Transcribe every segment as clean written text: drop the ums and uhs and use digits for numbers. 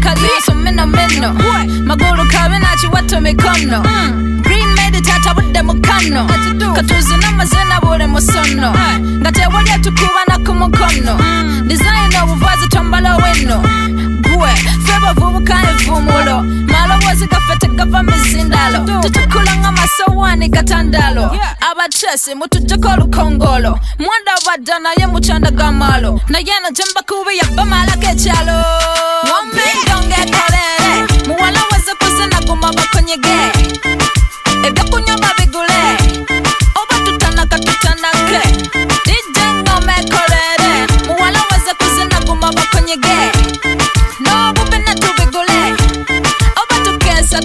kalioso meno maguru kabe nachi wato mikono green made tata budde mukano katuzi namazena bure musono ngate wali tukuba na kumukono design obuvazi tombala weno gwe feba vubuka evumulo malo wazigafete gava mizindalo tutukulanga masowani katandalo abatresi mutujeko lukongolo mwanda badana ye muchanda gamalo na yana jamba kubi ya bamala kechalo wombe donge kolere muwala waze kuzina kumaba konyege ebya kunyoba bigule oba tutanaka tutanake DJ ngome kolere muwala waze kuzina kumaba konyege no bupena tubigule oba tukese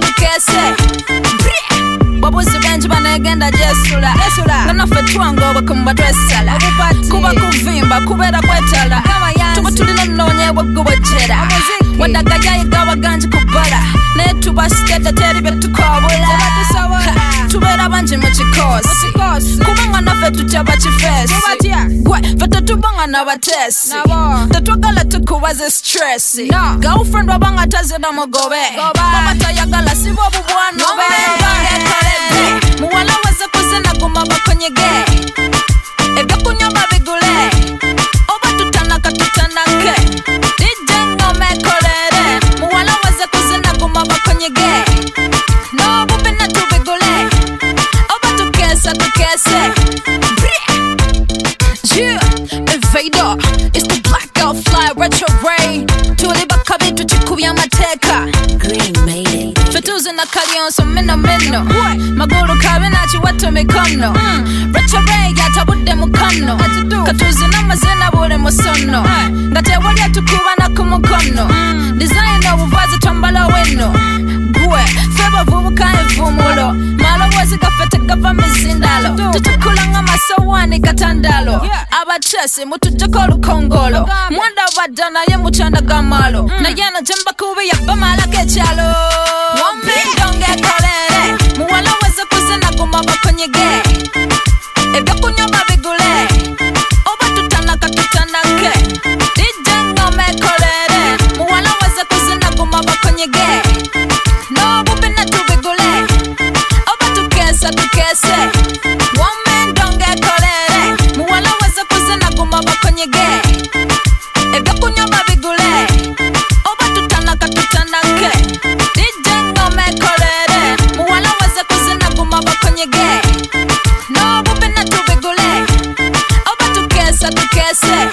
babuzi benji banegenda jesula ngana fetwango bakumba twesala kuba kuvimba kubera kwetala tuba tulina nonye wagubajera wadaga yayigawa ganji kubala netuba sketa teri betukobula tubera banji mchikosi kubanga na fetu chaba chifesi gwe feta tubanga na batesi tetwagala tukubaze stress girlfriend wabanga taze na mogobe mama tayagala sibo bubwano muwala waze kuzina kumaba konyege ebya kunyoba bigule oba tutanaka tutanake DJ ngome kolere muwala waze kuzina kumaba konyege no bupena tubigule oba tukese Invader, it's the blackout fly retro ray tuliba kabitu chikubya mateka green made it fetuze na kalionso meno maguru kabe nachi wato mikono retro ray yatabudde mukano katuze namazena bure musono ngate wali tukuba na kumukono design obuvazi tombala weno gwe feba vubuka evumulo malo wazigafete gava mizindalo tutukulanga masowani katandalo abatresi mutujeko lukongolo mwanda badana ye muchanda gamalo na yana jamba kubi ya bamala kechalo wombe donge kolere muwala waze kuzina kumaba konyege ebya kunyoba bigule oba tutanaka tutanake DJ ngome kolere muwala waze kuzina kumaba konyege no bupena tubigule oba tukese woman donge kolere muwala waze kuzina kumaba konyege ebya kunyoba bigule oba tutanaka tutanake DJ ngome kolere muwala waze kuzina kumaba konyege no bupena tubigule oba tukese